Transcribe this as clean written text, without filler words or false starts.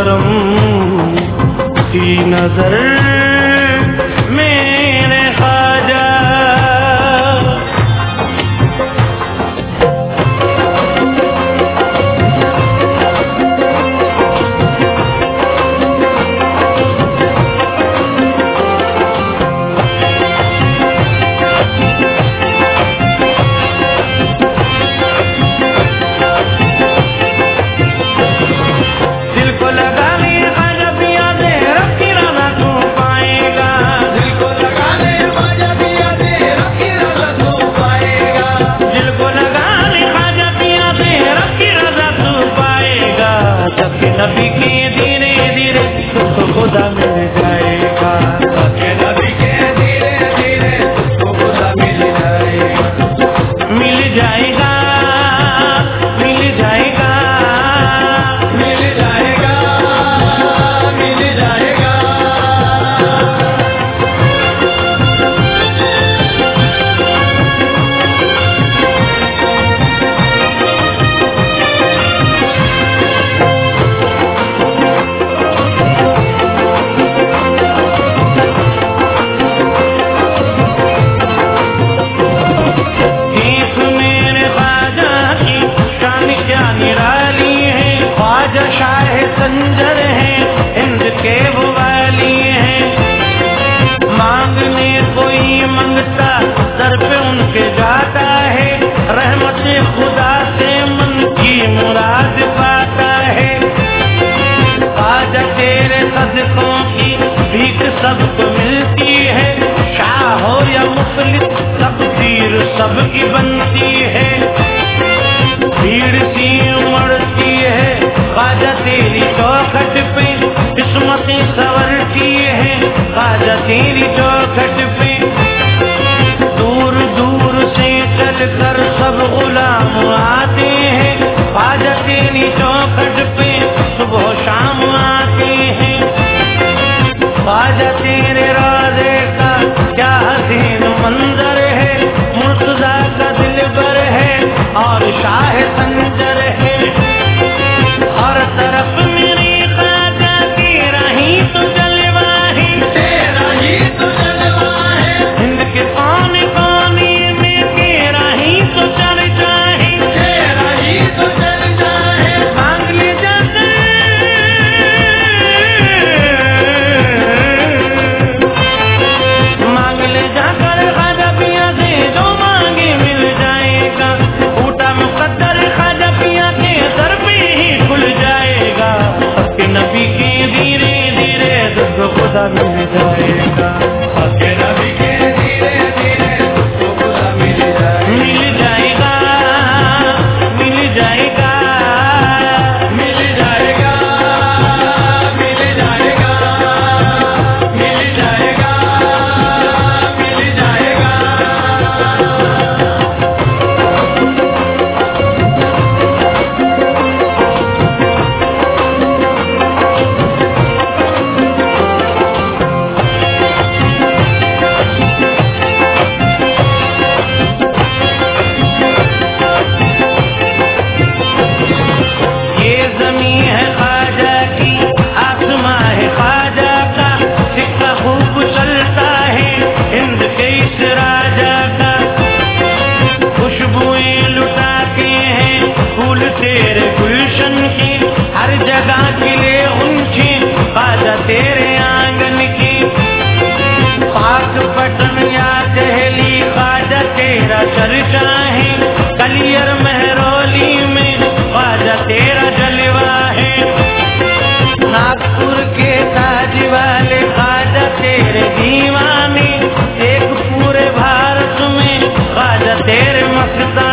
کرم کی نظر میرے خواجہ نبی کے دھیرے دھیرے خدا مل جائے گا نبی کے دھیرے دھیرے خدا مل جائے گا مل جائے گا مل جائے گا مل جائے گا مل جائے گا سنجر ہیں ہند کے وہ والی ہیں مانگنے کوئی منگتا در پہ ان کے جاتا ہے رحمت خدا سے من کی مراد پاتا ہے خواجہ تیرے صدقوں کی بھیک سب کو ملتی ہے شاہ ہو یا مفلس تقدیر سب کی بنتی ہے بھیڑ سی امڑتی ہے خواجہ تیری چوکھٹ پہ قسمتیں سنورتی ہے خواجہ تیری چوکھٹ پہ دور دور سے چل کر سب غلام آتے ہیں خواجہ تیری چوکھٹ پہ صبح و شام آتے ہیں خواجہ تیرے روضے کا کیا حسین منظر ہے مرتضیٰ کا دل بر ہے اور شاہ سنجر ہے ہر طرف میری خواجہ تیرا ہی تو جلوہ ہے تیرا ہی تو جلوہ ہے ہند کے کونے کونے میں تیرا ہی تو چرچا ہے تیرا ہی تو چرچا ہے مانگ لے جا کر مانگ لے جا کر خواجہ پیا سے جو مانگے مل جائے گا اوٹا مقدر خواجہ پیا کے در پہ ہی کھل جائے گا کہ نبی کے دھیرے دھیرے دکھ خدا مل جائے گا کہ نبی کے دھیرے دھیرے دکھ خدا مل جائے گا مل جائے گا مل جائے گا مل جائے گا مل جائے گا مل جائے گا یہ زمین ہے خواجہ کی آسماں ہے خواجہ کا سکہ خوب چلتا ہے ہند کے اس راجا کا خوشبوئیں لٹاتے ہیں پھول تیرے گلشن کی ہر جگہ کھلے اونچے خواجہ تیرے آنگن کی پاک پٹن یا دہلی خواجہ تیرا چرچا ہے کلیر مہرولی میں خواجہ تیرا جلوہ ہے ناگپور کے تاج والے خواجہ تیرے دیوانے ایک پورے بھارت میں خواجہ تیرے مستان